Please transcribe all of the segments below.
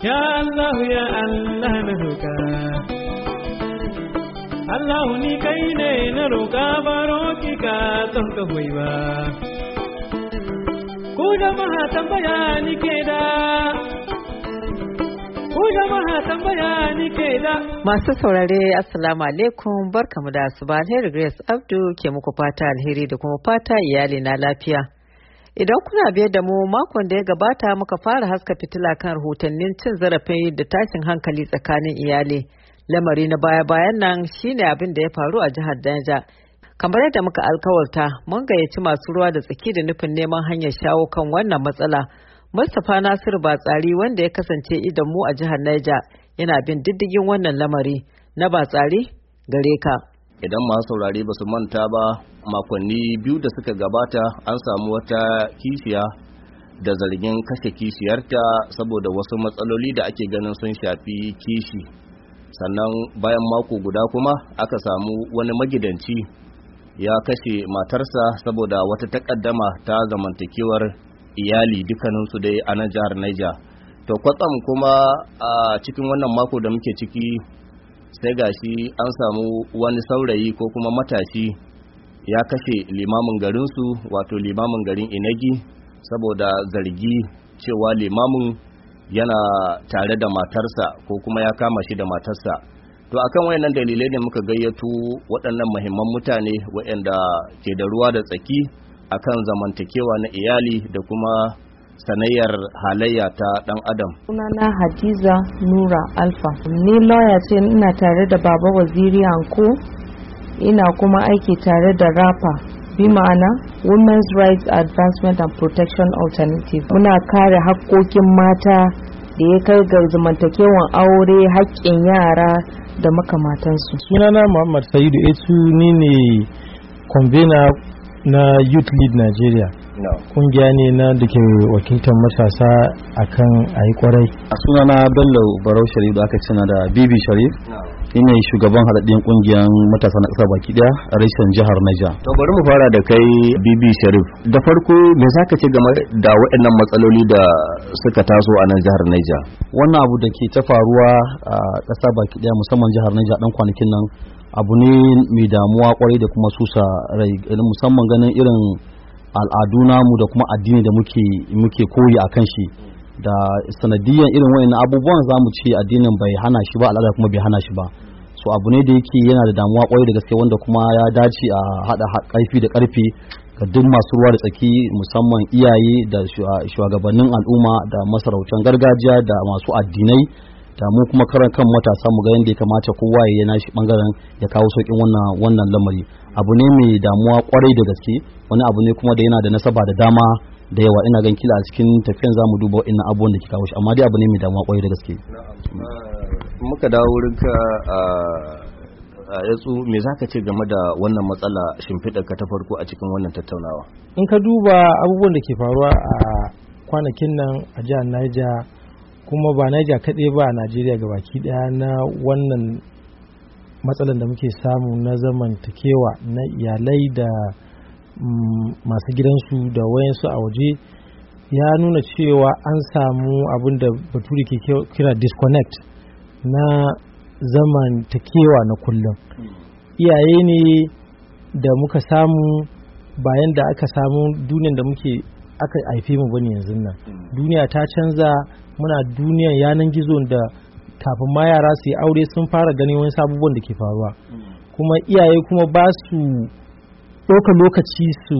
Ya Allah ya Allah na roƙa Allah ni kai ne na roƙa baro ki ka ton ka hoyi ba ku jama'a tambaya ni ke da Masu saurare Assalamu alaikum barkamu da asuba. Alheri Grace Abdu ke muku fata alheri da kuma fata iyali na lafiya. Idan kuna biye da mu makon da ya gabata muka fara haska fitila kan rahotannin cin zarafin da tashin hankali tsakanin iyali. Lamari na baya-bayan nan shine abin da ya faru a jihar Niger. Kamar yadda muka alkawarta mun gayyaci masu ruwa da tsaki da nufin neman hanyar shawo kan wannan matsala. Mustapha Nasiru Batsari wanda ya kasance idan mu a jihar Niger yana bin diddigin wannan lamari. Na Batsari gare ka. Idan masu saurare ba su manta ba makonni biyu da suka gabata an samu wata kishiya da zargin kashe kishiyarta saboda wasu matsaloli da ake ganin sun shafi kishi. Sannan bayan mako guda kuma aka samu wani magidanci ya kashe matarsa saboda wata takaddama ta zamantakewar iyali dukkaninsu dai a nan jihar Niger. To kwatsam kuma a cikin wannan mako da muke ciki sai gashi an samu wani saurayi ko kuma matashi ya kashe limamin garinsu wato limamin garin Inagi saboda zargi cewa limamin yana tare da matarsa ko kuma ya kama shi da matarsa. To akan wayannan dalilai ne muka gayyato waɗannan muhimman mutane waɗanda ke da ruwa da tsaki akan zamantakewa na iyali da kuma sanayyar halayya ta dan adam. Sunana Hadiza Nura Alfa. Ni lawyer ce, ina tare da Baba Waziri Anko, ina kuma aiki tare da RAPA, bi ma'ana Women's Rights Advancement and Protection Alternative. Muna kare haƙƙoƙin mata da ya kai ga zamantakewan aure, haƙƙin yara da makamantansu. Sunana Muhammad Sa'idu Etu, ni ne convener na Youth Lead Nigeria. Kungiya ne na da ke wakiltar matasa akan ayi kwarai. A sunana Bello Barau Sharif da aka cina da Bibi Sharif. Ina shugaban haɗaɗɗen kungiyar matasa na ƙasa baki ɗaya a reshen jihar Niger. To bari mu fara da kai Bibi Sharif. Da farko me zaka ce game da waɗannan matsaloli da suka taso a nan jihar Niger? Wannan abu da ke ta faruwa a ƙasa baki ɗaya musamman jihar Niger ɗan kwanakin nan abu ne mai damuwa kwarai da kuma susa rai, musamman ganin irin al'adu namu da kuma addini da muke koyi a kan shi, da sanadiyan irin wayannan abubuwan zamu ce addinin bai hana shi ba, al'ada kuma bai hana shi ba. So abu ne da yake yana da damuwa kwarai da gaske, wanda kuma ya dace a hada karfi da karfi ga duk masu ruwa da tsaki, musamman iyaye da shugabannin al'umma da masarautan gargajiya da masu addinai da mu kuma karan kan matasa mu ga yadda ya kamata kowa ya yana shi bangaren ya kawo saukin wannan lamari. Abu ne mai damuwa kwarai da gaske, wani abu ne kuma da yana da nasaba da dama da yawa. Ina gan kila a cikin tafiyan zamu duba wa'annan abubuwan da ke kawo shi, amma dai abu ne mai damuwa kwarai da gaske. Muka dawo wurinka a yatsu, me zaka ce game da wannan matsala, shimfiɗar ka ta farko a cikin wannan tattaunawa? In ka duba abubuwan da ke faruwa a kwanakin nan a jihar Niger, kuma ba Niger kaɗai ba a Najeriya gabaki ɗaya, na wannan matsalan da muke samu na zamantakewa na iyalai da masu gidansu da wayansu a waje, ya nuna cewa an samu abin da bature ke kira disconnect na zamantakewa na kullum. Iyaye ne da muka samu bayan da aka samu duniyar da aka haife mu bane yanzu nan. Duniya ta canza, muna duniyar yanan gizo da kafin ma yara su yi aure sun fara ganin wani abubuwan da ke faruwa, kuma iyaye kuma ba su ɗauka lokaci su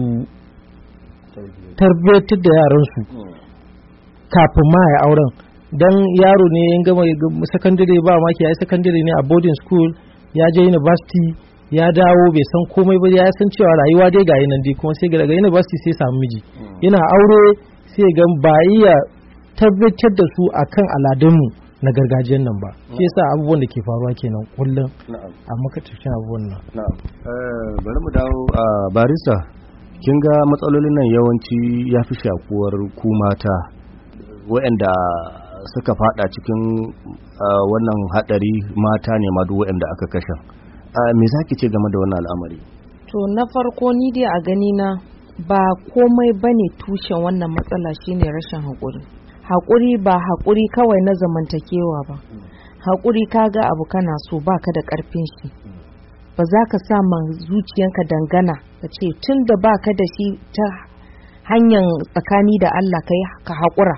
tarbiyyatar da yaransu kafin ma ya auren. Dan yaro ne ya gama sakandare, ba maki ya yi sakandare ne a boarding school, ya je university ya dawo bai san komai ba, ya san cewa rayuwa dai ga nan dai, kuma sai daga university sai samu miji, yana aure sai ga ba iya tabbatar da su akan aladunmu na gargajiyan nan ba. Shi yasa abubuwan da ke faruwa kenan kullum a makatakin abubuwan nan. Bari mu dawo a barista, kin ga matsalolin nan yawanci ya fi shakuwar ku mata waɗanda suka fada cikin wannan hadari, mata ne ma duk waɗanda aka kashe. Me zaki ce game da wannan al'amari? To na farko ni dai a gani na ba komai bane tushen wannan matsala shine rashin haƙuri. haƙuri ba haƙuri kawai na zamantakewa ba. Haƙuri kaga abu kana so baka da ƙarfin shi, ba za ka sa ma zuciyanka dangana ka ce tun da baka da shi ta hanyar tsakani da Allah ka haƙura.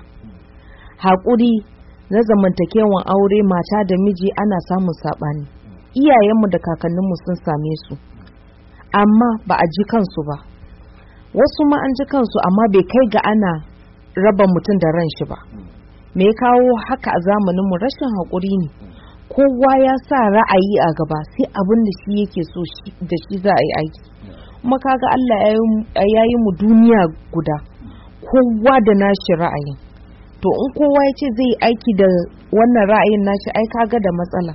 Haƙuri na zamantakewan aure mata da miji ana samun saɓani, iyayenmu da kakanninmu sun same su amma ba a ji kansu ba, wasu ma an ji kansu amma bai kai ga ana raba mutum da ran shi ba. Me ya kawo haka a zamaninmu? Rashin haƙuri ne. Kowa ya sa ra'ayi a gaba, sai abin da shi yake so da shi za a yi aiki. Kuma kaga Allah ya yi mu duniya guda, kowa da nashi ra'ayin. To in kowa ya ce zai yi aiki da wannan ra'ayin nashi, ai kaga da matsala.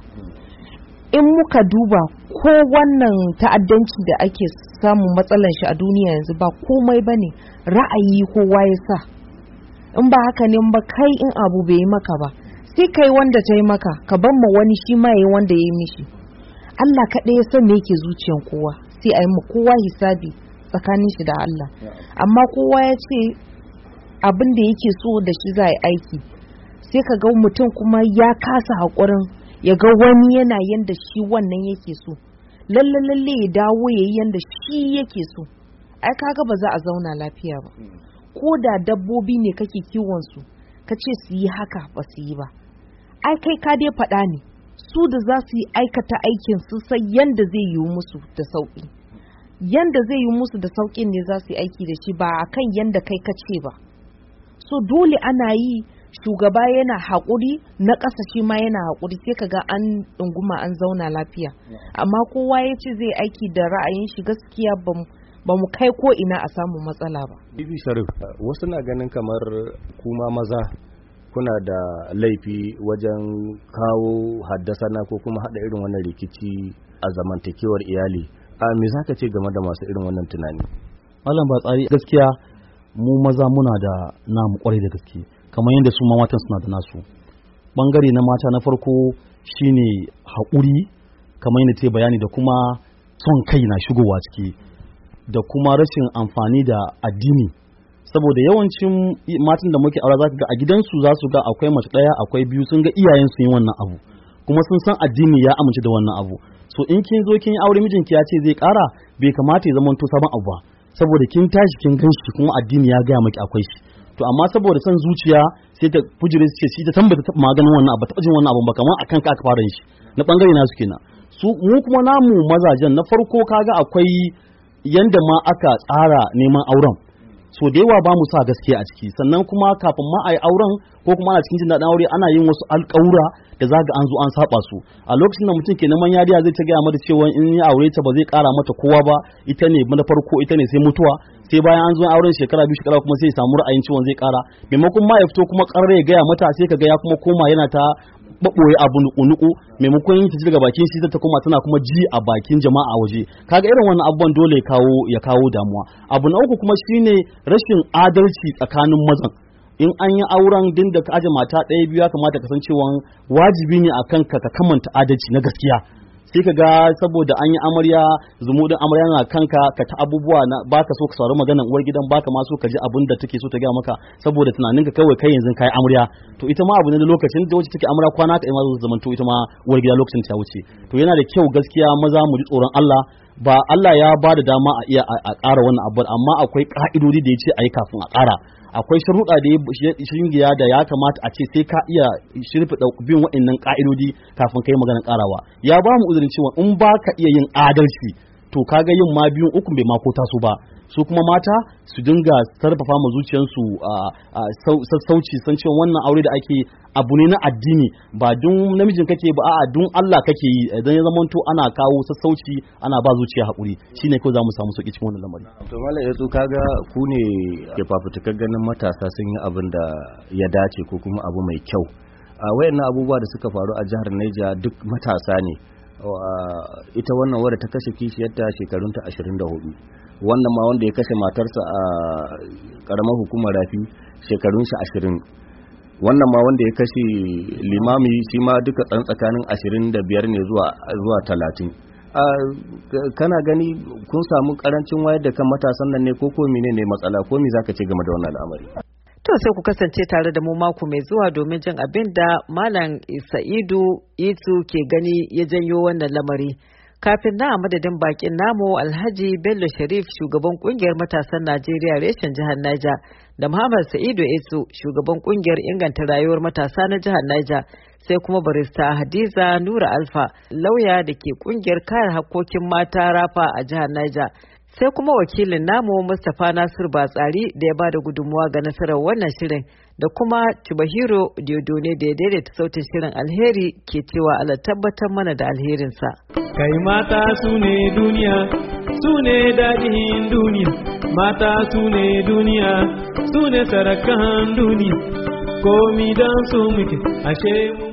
In muka duba ko wannan ta'addanci da ake samun matsalan shi a duniya yanzu ba komai bane, ra'ayi kowa ya sa. In ba haka ne ba, kai in abu bai yi maka ba sai kai wanda ta yi maka, ka ban ma wani shi ma yi wanda ya yi mishi. Allah kaɗai ya san me yake zuciyan kowa, sai a yi ma kowa hisabi tsakanin shi da Allah. Amma kowa ya ce abin da yake so da shi za a yi aiki, sai ka ga mutum kuma ya kasa haƙurin ya ga wani yana yanda shi wannan yake so, lalle ya dawo ya yi yanda shi yake so. Ai kaga ba za a zauna lafiya ba. Ko da dabbobi ne kake kiwon su, ka ce su yi haka ba su yi ba, ai kai ka dai faɗa ne, su da za su yi aikata aikin su sai yanda zai yi musu da sauƙi, yanda zai yi musu da sauƙin ne za su yi aiki da shi, ba akan yanda kai ka ce ba. So dole ana yi, shugaba yana haƙuri, na ƙasa shi ma yana haƙuri, sai ka ga an ɗunguma an zauna lafiya. Amma kowa ya ce zai aiki da ra'ayin shi, gaskiya ba mu kai ko ina a samu matsala ba. Bibi Sharif, wasu na ganin kamar kuma maza kuna da laifi wajen kawo haddasana ko kuma hada irin wannan rikici a zamantakewar iyali. Me za ka ce game da masu irin wannan tunani? Malam ba tsari, gaskiya mu maza muna da namu kwarai da gaske, kamar yadda su matan suna da nasu. Bangare na mata na farko shine haƙuri, kamar yadda ta bayani, da kuma son kai na shigowa ciki, da kuma rashin amfani da addini. Saboda yawancin matan da muke aure, za ka ga a gidansu za su ga akwai mace ɗaya, akwai biyu, sun ga iyayensu yin wannan abu, kuma sun san addini ya amince da wannan abu. So in kin zo kin yi aure, mijinki ya ce zai ƙara, bai kamata ya zama to sabon abu ba, saboda kin tashi kin gan shi kuma addini ya gaya maki akwai shi. To amma saboda son zuciya sai ta fujire ce shi ta tambata ta maganin wannan abu, ta jin wannan abu ba, kamar akan ka aka fara yin shi. Na bangare nasu kenan. Su mu kuma namu mazajen, na farko kaga akwai yanda ma aka tsara neman auren, so da yawa ba mu sa gaskiya a ciki. Sannan kuma kafin ma a yi auren ko kuma ana cikin jin daɗin aure, ana yin wasu alƙawura da zaga an zo an saba su. A lokacin da mutum ke neman yariya zai ta gaya mata cewa in ya aure ta ba zai ƙara mata kowa ba, ita ne na farko, ita ne sai mutuwa. Sai bayan an zo auren shekara 2 shekara kuma sai ya samu ra'ayin cewa zai ƙara, maimakon ma ya fito kuma ƙarar ya gaya mata, sai ka ga ya kuma koma yana ta baboye abu nuku-nuku, maimakon yin ta ji daga bakin shi ta koma tana kuma ji a bakin jama'a waje. Kaga irin wannan abubuwan dole ya kawo damuwa. Abu na uku kuma shine rashin adalci tsakanin mazan. In an yi auren, din da ka aje mata ɗaya biyu, ya kamata ka san cewa wajibi ne akan ka kamanta adalci na gaskiya. Sai ka ga saboda an yi amarya, zumudin amarya na kanka, ka ta abubuwa na baka so ka saurari maganar uwar gidan, baka ma so ka ji abin da take so ta gaya maka, saboda tunanin ka kawai kai yanzu kai amarya. To ita ma abu ne da lokacin da wacce take amarya kwana ka ma zo zaman to ita ma uwar gida lokacin ta wuce. To yana da kyau gaskiya maza mu ji tsoron Allah. Ba Allah ya ba da dama a iya a ƙara wannan abu, amma akwai ka'idodi da ya ce a yi kafin a ƙara. Akwai sharuɗa da ya shingiya da ya kamata a ce sai ka iya shirfi bin waɗannan ƙa'idodi kafin ka yi maganar ƙarawa. Ya ba mu uzurin cewa in ba ka iya yin adalci, to kaga yin ma biyun ukun bai mako taso ba. Su kuma mata su dinga sarrafa ma zuciyarsu sassauci, san cewa wannan aure da ake abu ne na addini, ba dun namijin kake ba, a'a dun Allah kake yi. Idan ya zamanto ana kawo sassauci, ana ba zuciya haƙuri, shine kawai za mu samu sauki cikin wannan lamari. To mallam Yatsu, kaga ku ne ke fafutukar ganin matasa sun yi abin da ya dace ko kuma abu mai kyau. Wayannan abubuwa da suka faru a jihar Niger duk matasa ne. Ita wannan wadda ta kashe kishiyarta shekarunta 24, wannan ma wanda ya kashe matarsa a karamar hukumar Rafi shekarun shi 20, wannan ma wanda ya kashe limami shi ma duka tsakanin 25 ne zuwa 30. Kana gani kun samu karancin wayar da kan matasan nan ne, ko menene matsala, ko me zaka ce game da wannan al'amari? to sai ku kasance tare da mu mako mai zuwa domin jin abin da Malam Sa'idu Itu ke gani ya janyo wannan lamari. Kafin na madadin bakin namu Alhaji Bello Sharif shugaban kungiyar matasan Najeriya reshen jihar Niger da Muhammad Sa'idu Itu shugaban kungiyar inganta rayuwar matasa na jihar Niger sai kuma barista Hadiza Nura Alfa lauya da ke kungiyar kare hakkokin mata Rafa a jihar Niger sai kuma wakilin namu Mustapha Nasir Batsari da ya bada gudunmuwa ga nasarar wannan shirin da kuma Chubahiro Diodone da ya daidaita sautin shirin. Alheri ke cewa Allah tabbatar mana da alherinsa. Kai mata su ne duniya, su ne daɗin duniya, mata su ne duniya, su ne sarakan duniya, komi don su muke, ashe mu